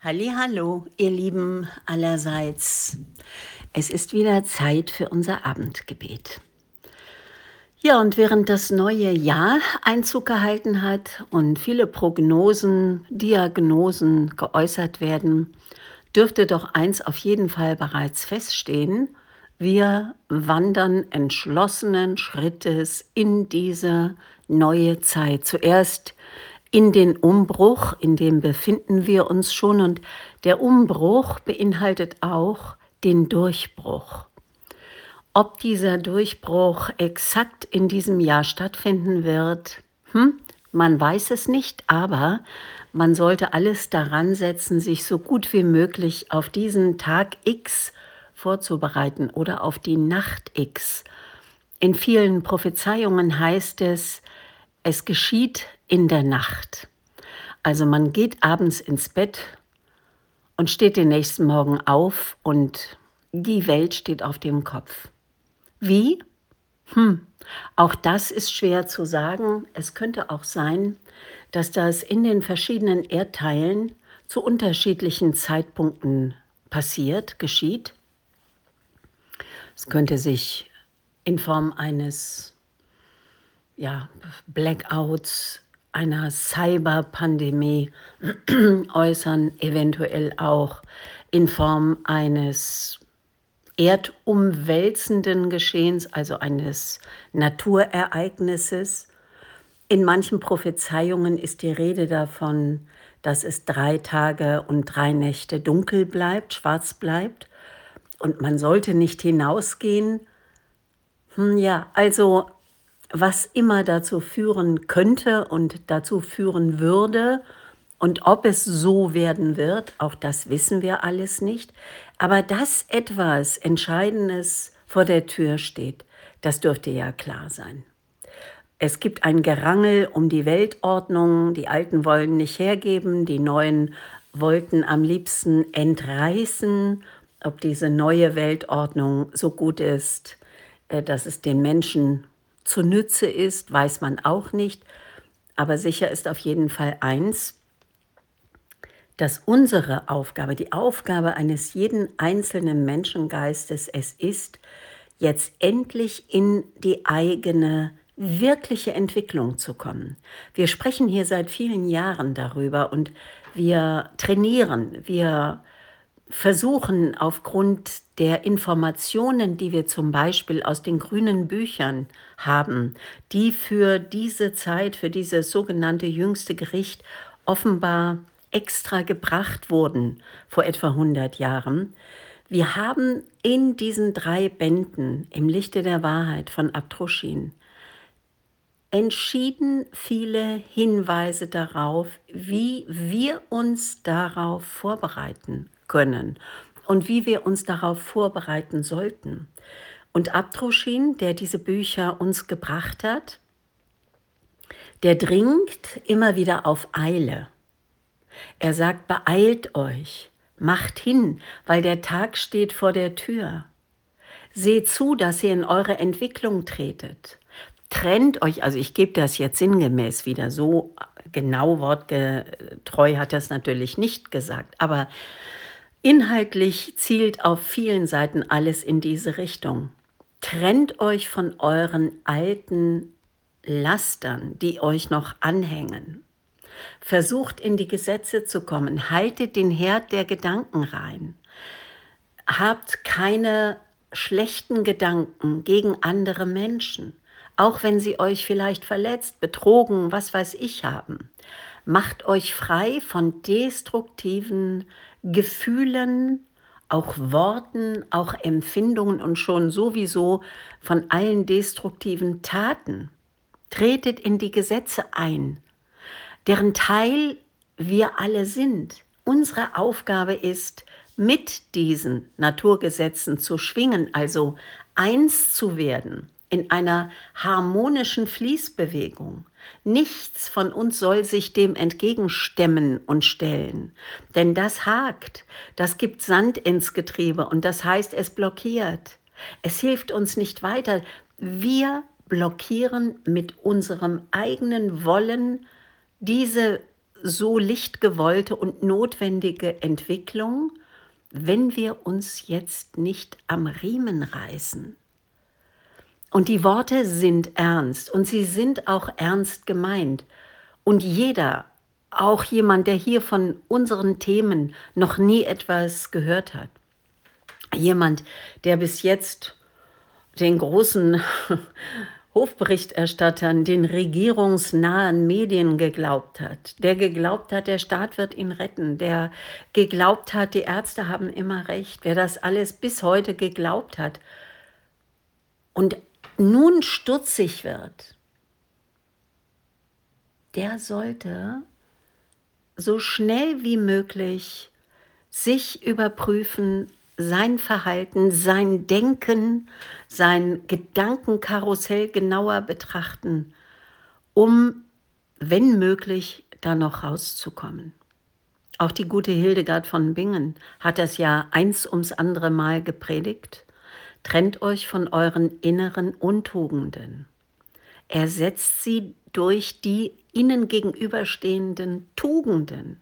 Hallihallo, ihr Lieben allerseits. Es ist wieder Zeit für unser Abendgebet. Ja, und während das neue Jahr Einzug gehalten hat und viele Prognosen, Diagnosen geäußert werden, dürfte doch eins auf jeden Fall bereits feststehen: Wir wandern entschlossenen Schrittes in diese neue Zeit. Zuerst in den Umbruch, in dem befinden wir uns schon, und der Umbruch beinhaltet auch den Durchbruch. Ob dieser Durchbruch exakt in diesem Jahr stattfinden wird, man weiß es nicht, aber man sollte alles daran setzen, sich so gut wie möglich auf diesen Tag X vorzubereiten oder auf die Nacht X. In vielen Prophezeiungen heißt es, es geschieht in der Nacht. Also man geht abends ins Bett und steht den nächsten Morgen auf und die Welt steht auf dem Kopf. Wie? Auch das ist schwer zu sagen. Es könnte auch sein, dass das in den verschiedenen Erdteilen zu unterschiedlichen Zeitpunkten geschieht. Es könnte sich in Form eines Blackouts, einer Cyberpandemie äußern, eventuell auch in Form eines erdumwälzenden Geschehens, also eines Naturereignisses. In manchen Prophezeiungen ist die Rede davon, dass es 3 Tage und 3 Nächte dunkel bleibt, schwarz bleibt, und man sollte nicht hinausgehen. Also was immer dazu führen könnte und dazu führen würde und ob es so werden wird, auch das wissen wir alles nicht. Aber dass etwas Entscheidendes vor der Tür steht, das dürfte ja klar sein. Es gibt ein Gerangel um die Weltordnung, die Alten wollen nicht hergeben, die Neuen wollten am liebsten entreißen. Ob diese neue Weltordnung so gut ist, dass es den Menschen zunutze ist, weiß man auch nicht. Aber sicher ist auf jeden Fall eins, dass unsere Aufgabe, die Aufgabe eines jeden einzelnen Menschengeistes es ist, jetzt endlich in die eigene wirkliche Entwicklung zu kommen. Wir sprechen hier seit vielen Jahren darüber und wir trainieren, wir versuchen aufgrund der Informationen, die wir zum Beispiel aus den grünen Büchern haben, die für diese Zeit, für dieses sogenannte jüngste Gericht offenbar extra gebracht wurden vor etwa 100 Jahren. Wir haben in diesen 3 Bänden im Lichte der Wahrheit von Abdruschin entschieden viele Hinweise darauf, wie wir uns darauf vorbereiten können und wie wir uns darauf vorbereiten sollten. Und Abdruschin, der diese Bücher uns gebracht hat, der dringt immer wieder auf Eile. Er sagt, beeilt euch, macht hin, weil der Tag steht vor der Tür. Seht zu, dass ihr in eure Entwicklung tretet. Trennt euch, also ich gebe das jetzt sinngemäß wieder, so genau wortgetreu hat er es natürlich nicht gesagt, aber inhaltlich zielt auf vielen Seiten alles in diese Richtung. Trennt euch von euren alten Lastern, die euch noch anhängen. Versucht in die Gesetze zu kommen, haltet den Herd der Gedanken rein. Habt keine schlechten Gedanken gegen andere Menschen, auch wenn sie euch vielleicht verletzt, betrogen, was weiß ich haben. Macht euch frei von destruktiven Gefühlen, auch Worten, auch Empfindungen und schon sowieso von allen destruktiven Taten. Tretet in die Gesetze ein, deren Teil wir alle sind. Unsere Aufgabe ist, mit diesen Naturgesetzen zu schwingen, also eins zu werden in einer harmonischen Fließbewegung. Nichts von uns soll sich dem entgegenstemmen und stellen, denn das hakt, das gibt Sand ins Getriebe und das heißt, es blockiert. Es hilft uns nicht weiter. Wir blockieren mit unserem eigenen Wollen diese so lichtgewollte und notwendige Entwicklung, wenn wir uns jetzt nicht am Riemen reißen. Und die Worte sind ernst und sie sind auch ernst gemeint. Und jeder, auch jemand, der hier von unseren Themen noch nie etwas gehört hat, jemand, der bis jetzt den großen Hofberichterstattern, den regierungsnahen Medien geglaubt hat, der geglaubt hat, der Staat wird ihn retten, der geglaubt hat, die Ärzte haben immer recht, wer das alles bis heute geglaubt hat und nun stutzig wird, der sollte so schnell wie möglich sich überprüfen, sein Verhalten, sein Denken, sein Gedankenkarussell genauer betrachten, um, wenn möglich, da noch rauszukommen. Auch die gute Hildegard von Bingen hat das ja eins ums andere Mal gepredigt. Trennt euch von euren inneren Untugenden. Ersetzt sie durch die ihnen gegenüberstehenden Tugenden.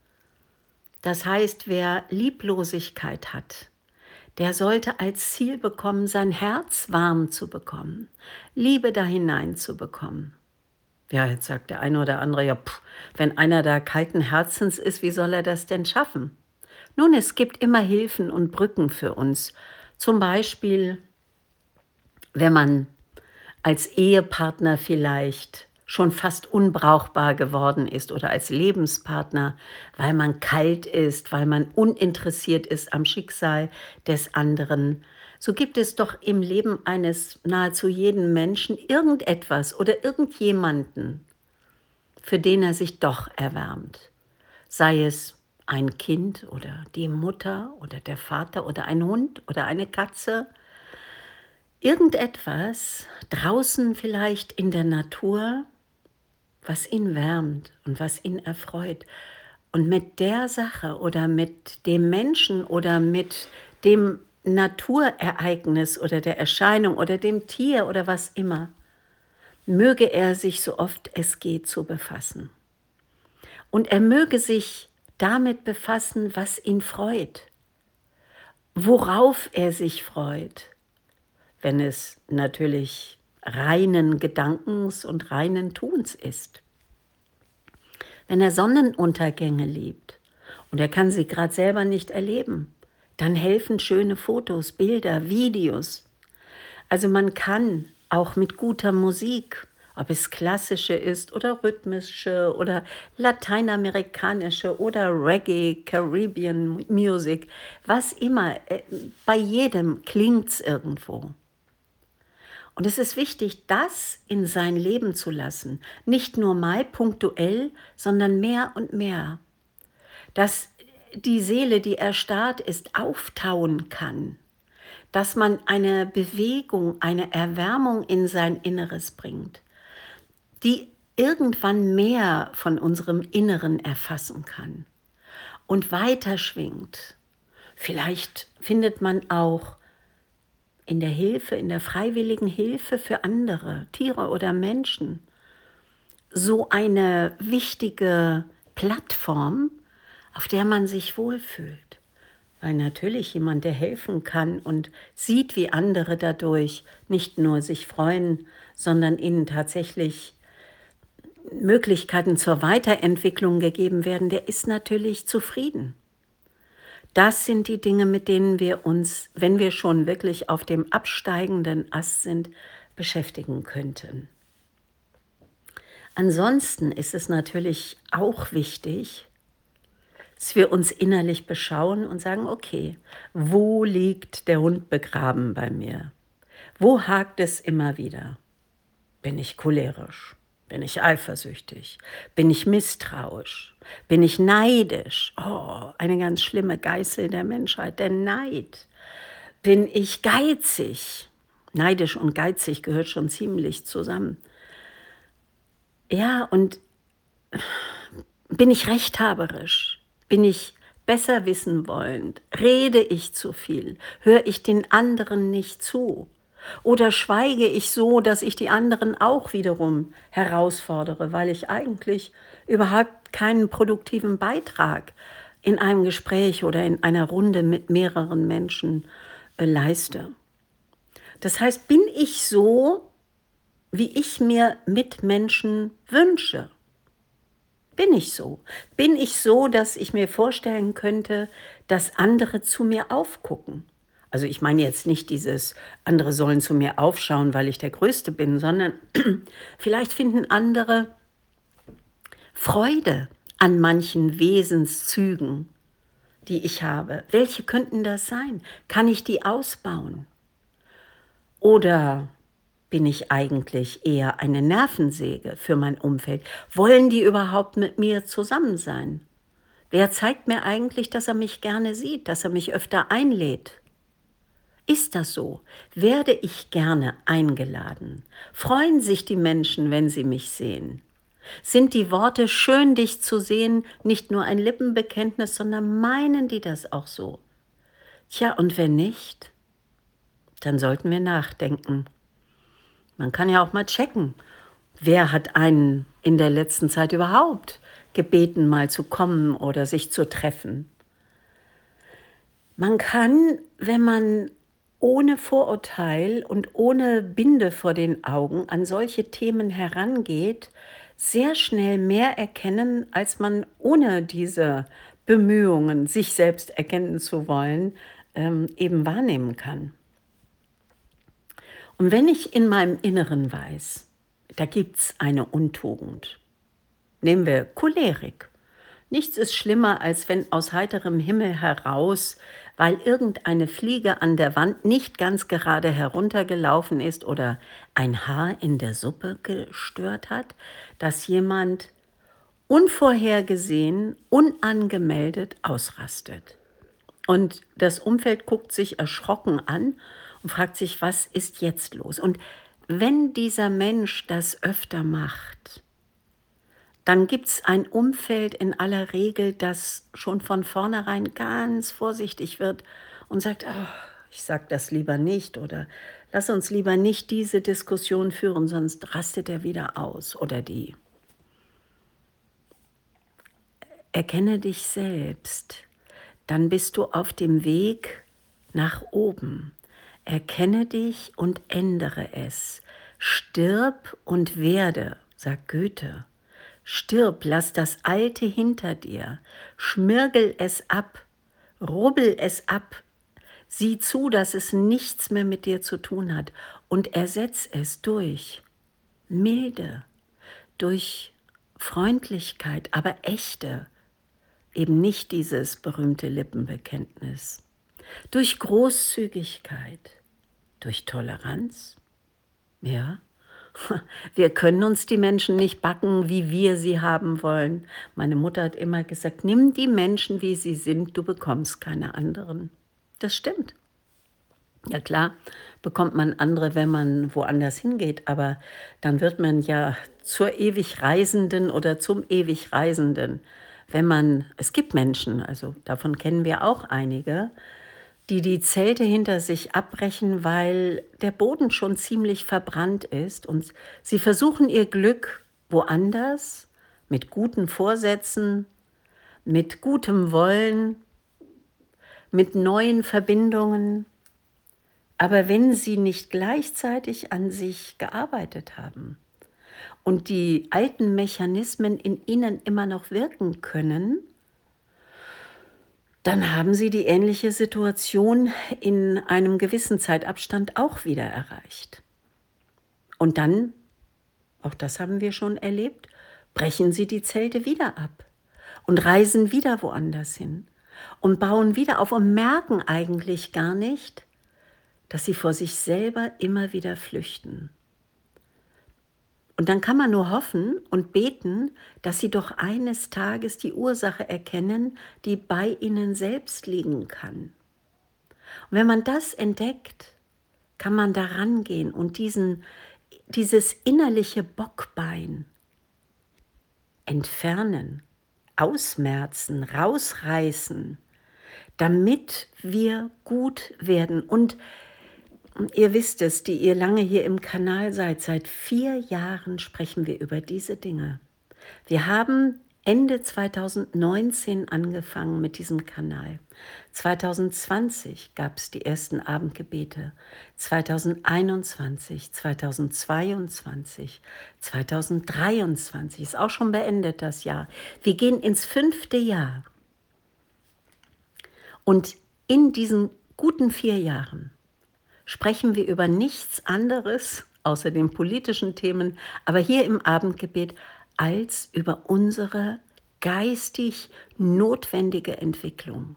Das heißt, wer Lieblosigkeit hat, der sollte als Ziel bekommen, sein Herz warm zu bekommen, Liebe da hinein zu bekommen. Ja, jetzt sagt der eine oder andere, ja, wenn einer da kalten Herzens ist, wie soll er das denn schaffen? Nun, es gibt immer Hilfen und Brücken für uns. Zum Beispiel, wenn man als Ehepartner vielleicht schon fast unbrauchbar geworden ist oder als Lebenspartner, weil man kalt ist, weil man uninteressiert ist am Schicksal des anderen. So gibt es doch im Leben eines nahezu jeden Menschen irgendetwas oder irgendjemanden, für den er sich doch erwärmt. Sei es ein Kind oder die Mutter oder der Vater oder ein Hund oder eine Katze. Irgendetwas draußen vielleicht in der Natur, was ihn wärmt und was ihn erfreut. Und mit der Sache oder mit dem Menschen oder mit dem Naturereignis oder der Erscheinung oder dem Tier oder was immer, möge er sich so oft es geht zu befassen. Und er möge sich damit befassen, was ihn freut, worauf er sich freut, wenn es natürlich reinen Gedankens und reinen Tuns ist. Wenn er Sonnenuntergänge liebt und er kann sie gerade selber nicht erleben, dann helfen schöne Fotos, Bilder, Videos. Also man kann auch mit guter Musik, ob es klassische ist oder rhythmische oder lateinamerikanische oder Reggae, Caribbean Music, was immer, bei jedem klingt's irgendwo. Und es ist wichtig, das in sein Leben zu lassen, nicht nur mal punktuell, sondern mehr und mehr, dass die Seele, die erstarrt ist, auftauen kann, dass man eine Bewegung, eine Erwärmung in sein Inneres bringt, die irgendwann mehr von unserem Inneren erfassen kann und weiterschwingt. Vielleicht findet man auch in der Hilfe, in der freiwilligen Hilfe für andere, Tiere oder Menschen, so eine wichtige Plattform, auf der man sich wohlfühlt. Weil natürlich jemand, der helfen kann und sieht, wie andere dadurch nicht nur sich freuen, sondern ihnen tatsächlich Möglichkeiten zur Weiterentwicklung gegeben werden, der ist natürlich zufrieden. Das sind die Dinge, mit denen wir uns, wenn wir schon wirklich auf dem absteigenden Ast sind, beschäftigen könnten. Ansonsten ist es natürlich auch wichtig, dass wir uns innerlich beschauen und sagen, okay, wo liegt der Hund begraben bei mir? Wo hakt es immer wieder? Bin ich cholerisch? Bin ich eifersüchtig? Bin ich misstrauisch? Bin ich neidisch? Oh, eine ganz schlimme Geißel der Menschheit, der Neid. Bin ich geizig? Neidisch und geizig gehört schon ziemlich zusammen. Ja, und bin ich rechthaberisch? Bin ich besser wissen wollend? Rede ich zu viel? Höre ich den anderen nicht zu? Oder schweige ich so, dass ich die anderen auch wiederum herausfordere, weil ich eigentlich überhaupt keinen produktiven Beitrag in einem Gespräch oder in einer Runde mit mehreren Menschen leiste. Das heißt, bin ich so, wie ich mir Mitmenschen wünsche? Bin ich so? Bin ich so, dass ich mir vorstellen könnte, dass andere zu mir aufgucken? Also ich meine jetzt nicht dieses, andere sollen zu mir aufschauen, weil ich der Größte bin, sondern vielleicht finden andere Freude an manchen Wesenszügen, die ich habe. Welche könnten das sein? Kann ich die ausbauen? Oder bin ich eigentlich eher eine Nervensäge für mein Umfeld? Wollen die überhaupt mit mir zusammen sein? Wer zeigt mir eigentlich, dass er mich gerne sieht, dass er mich öfter einlädt? Ist das so? Werde ich gerne eingeladen? Freuen sich die Menschen, wenn sie mich sehen? Sind die Worte schön, dich zu sehen, nicht nur ein Lippenbekenntnis, sondern meinen die das auch so? Tja, und wenn nicht, dann sollten wir nachdenken. Man kann ja auch mal checken, wer hat einen in der letzten Zeit überhaupt gebeten, mal zu kommen oder sich zu treffen. Man kann, wenn man ohne Vorurteil und ohne Binde vor den Augen an solche Themen herangeht, sehr schnell mehr erkennen, als man ohne diese Bemühungen, sich selbst erkennen zu wollen, eben wahrnehmen kann. Und wenn ich in meinem Inneren weiß, da gibt's eine Untugend, nehmen wir Cholerik. Nichts ist schlimmer, als wenn aus heiterem Himmel heraus, weil irgendeine Fliege an der Wand nicht ganz gerade heruntergelaufen ist oder ein Haar in der Suppe gestört hat, dass jemand unvorhergesehen, unangemeldet ausrastet. Und das Umfeld guckt sich erschrocken an und fragt sich, was ist jetzt los? Und wenn dieser Mensch das öfter macht, dann gibt es ein Umfeld in aller Regel, das schon von vornherein ganz vorsichtig wird und sagt, ach, ich sag das lieber nicht oder lass uns lieber nicht diese Diskussion führen, sonst rastet er wieder aus oder die. Erkenne dich selbst, dann bist du auf dem Weg nach oben. Erkenne dich und ändere es. Stirb und werde, sagt Goethe. Stirb, lass das Alte hinter dir, schmirgel es ab, rubbel es ab, sieh zu, dass es nichts mehr mit dir zu tun hat und ersetz es durch Milde, durch Freundlichkeit, aber echte, eben nicht dieses berühmte Lippenbekenntnis, durch Großzügigkeit, durch Toleranz, ja. Wir können uns die Menschen nicht backen, wie wir sie haben wollen. Meine Mutter hat immer gesagt, nimm die Menschen, wie sie sind, du bekommst keine anderen. Das stimmt. Ja klar, bekommt man andere, wenn man woanders hingeht, aber dann wird man ja zur ewig Reisenden oder zum ewig Reisenden. Wenn man, es gibt Menschen, also davon kennen wir auch einige, die die Zelte hinter sich abbrechen, weil der Boden schon ziemlich verbrannt ist und sie versuchen ihr Glück woanders, mit guten Vorsätzen, mit gutem Wollen, mit neuen Verbindungen. Aber wenn sie nicht gleichzeitig an sich gearbeitet haben und die alten Mechanismen in ihnen immer noch wirken können, dann haben sie die ähnliche Situation in einem gewissen Zeitabstand auch wieder erreicht. Und dann, auch das haben wir schon erlebt, brechen sie die Zelte wieder ab und reisen wieder woanders hin und bauen wieder auf und merken eigentlich gar nicht, dass sie vor sich selber immer wieder flüchten. Und dann kann man nur hoffen und beten, dass sie doch eines Tages die Ursache erkennen, die bei ihnen selbst liegen kann. Und wenn man das entdeckt, kann man da rangehen und dieses innerliche Bockbein entfernen, ausmerzen, rausreißen, damit wir gut werden. Und Ihr wisst es, die ihr lange hier im Kanal seid, seit 4 Jahren sprechen wir über diese Dinge. Wir haben Ende 2019 angefangen mit diesem Kanal. 2020 gab es die ersten Abendgebete, 2021, 2022, 2023, ist auch schon beendet das Jahr. Wir gehen ins 5. Jahr. Und in diesen guten 4 Jahren sprechen wir über nichts anderes, außer den politischen Themen, aber hier im Abendgebet, als über unsere geistig notwendige Entwicklung.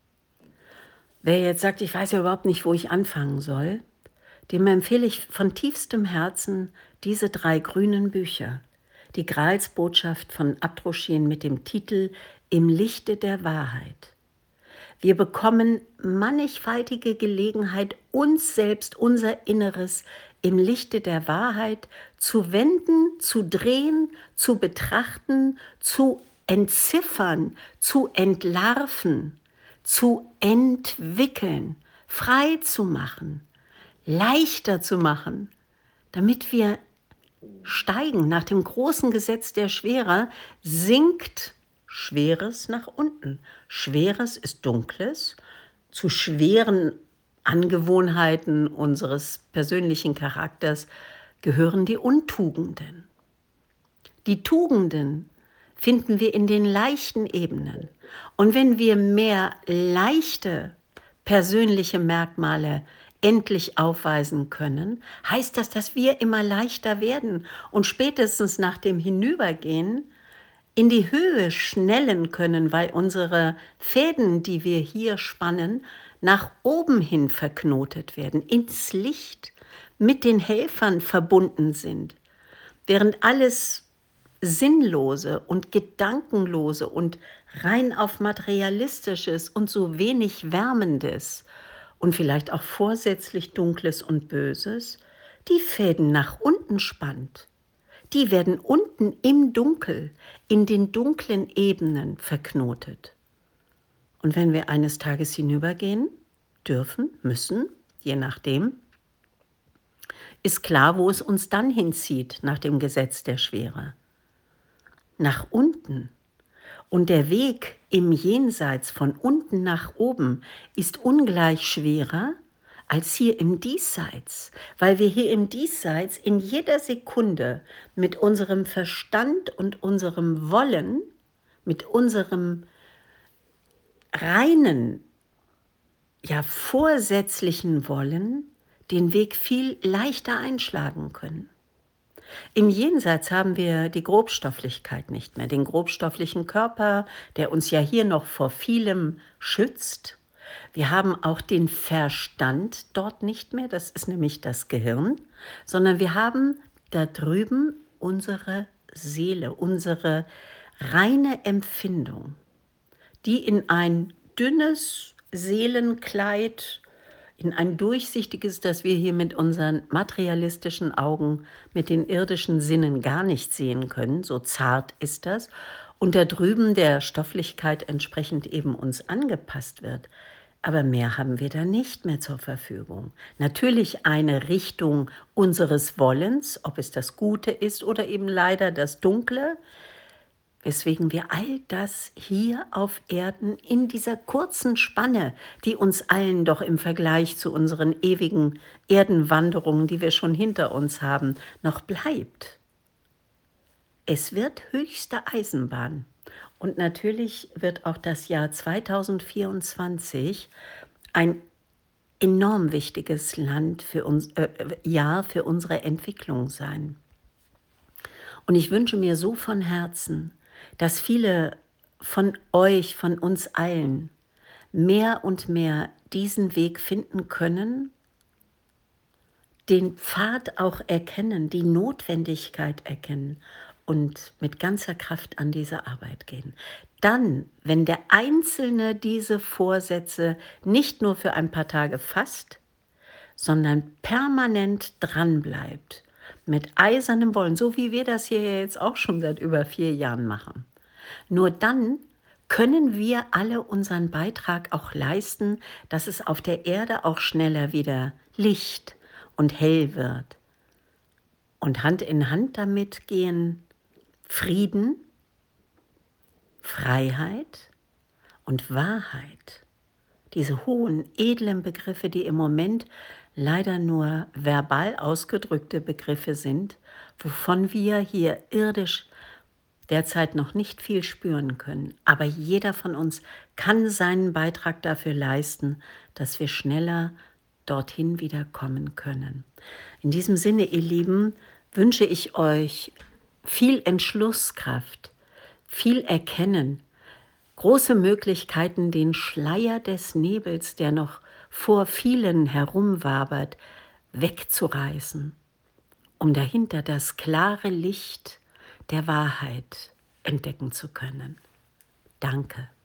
Wer jetzt sagt, ich weiß ja überhaupt nicht, wo ich anfangen soll, dem empfehle ich von tiefstem Herzen diese 3 grünen Bücher. Die Gralsbotschaft von Abdroschin mit dem Titel Im Lichte der Wahrheit. Wir bekommen mannigfaltige Gelegenheit, uns selbst, unser Inneres im Lichte der Wahrheit zu wenden, zu drehen, zu betrachten, zu entziffern, zu entlarven, zu entwickeln, frei zu machen, leichter zu machen, damit wir steigen. Nach dem großen Gesetz der Schwere sinkt Schweres nach unten. Schweres ist Dunkles. Zu schweren Angewohnheiten unseres persönlichen Charakters gehören die Untugenden. Die Tugenden finden wir in den leichten Ebenen. Und wenn wir mehr leichte persönliche Merkmale endlich aufweisen können, heißt das, dass wir immer leichter werden und spätestens nach dem Hinübergehen in die Höhe schnellen können, weil unsere Fäden, die wir hier spannen, nach oben hin verknotet werden, ins Licht mit den Helfern verbunden sind, während alles Sinnlose und Gedankenlose und rein auf Materialistisches und so wenig Wärmendes und vielleicht auch vorsätzlich Dunkles und Böses die Fäden nach unten spannt. Die werden unten im Dunkel, in den dunklen Ebenen verknotet. Und wenn wir eines Tages hinübergehen dürfen, müssen, je nachdem, ist klar, wo es uns dann hinzieht nach dem Gesetz der Schwere. Nach unten. Und der Weg im Jenseits von unten nach oben ist ungleich schwerer als hier im Diesseits, weil wir hier im Diesseits in jeder Sekunde mit unserem Verstand und unserem Wollen, mit unserem reinen, ja vorsätzlichen Wollen den Weg viel leichter einschlagen können. Im Jenseits haben wir die Grobstofflichkeit nicht mehr, den grobstofflichen Körper, der uns ja hier noch vor vielem schützt. Wir haben auch den Verstand dort nicht mehr, das ist nämlich das Gehirn, sondern wir haben da drüben unsere Seele, unsere reine Empfindung, die in ein dünnes Seelenkleid, in ein durchsichtiges, das wir hier mit unseren materialistischen Augen, mit den irdischen Sinnen gar nicht sehen können, so zart ist das, und da drüben der Stofflichkeit entsprechend eben uns angepasst wird. Aber mehr haben wir da nicht mehr zur Verfügung. Natürlich eine Richtung unseres Wollens, ob es das Gute ist oder eben leider das Dunkle, weswegen wir all das hier auf Erden in dieser kurzen Spanne, die uns allen doch im Vergleich zu unseren ewigen Erdenwanderungen, die wir schon hinter uns haben, noch bleibt. Es wird höchste Eisenbahn. Und natürlich wird auch das Jahr 2024 ein enorm wichtiges Jahr für unsere Entwicklung sein. Und ich wünsche mir so von Herzen, dass viele von euch, von uns allen, mehr und mehr diesen Weg finden können, den Pfad auch erkennen, die Notwendigkeit erkennen und mit ganzer Kraft an diese Arbeit gehen. Dann, wenn der Einzelne diese Vorsätze nicht nur für ein paar Tage fasst, sondern permanent dranbleibt, mit eisernem Wollen, so wie wir das hier jetzt auch schon seit über 4 Jahren machen. Nur dann können wir alle unseren Beitrag auch leisten, dass es auf der Erde auch schneller wieder Licht und hell wird. Und Hand in Hand damit gehen Frieden, Freiheit und Wahrheit. Diese hohen, edlen Begriffe, die im Moment leider nur verbal ausgedrückte Begriffe sind, wovon wir hier irdisch derzeit noch nicht viel spüren können. Aber jeder von uns kann seinen Beitrag dafür leisten, dass wir schneller dorthin wieder kommen können. In diesem Sinne, ihr Lieben, wünsche ich euch viel Entschlusskraft, viel Erkennen, große Möglichkeiten, den Schleier des Nebels, der noch vor vielen herumwabert, wegzureißen, um dahinter das klare Licht der Wahrheit entdecken zu können. Danke.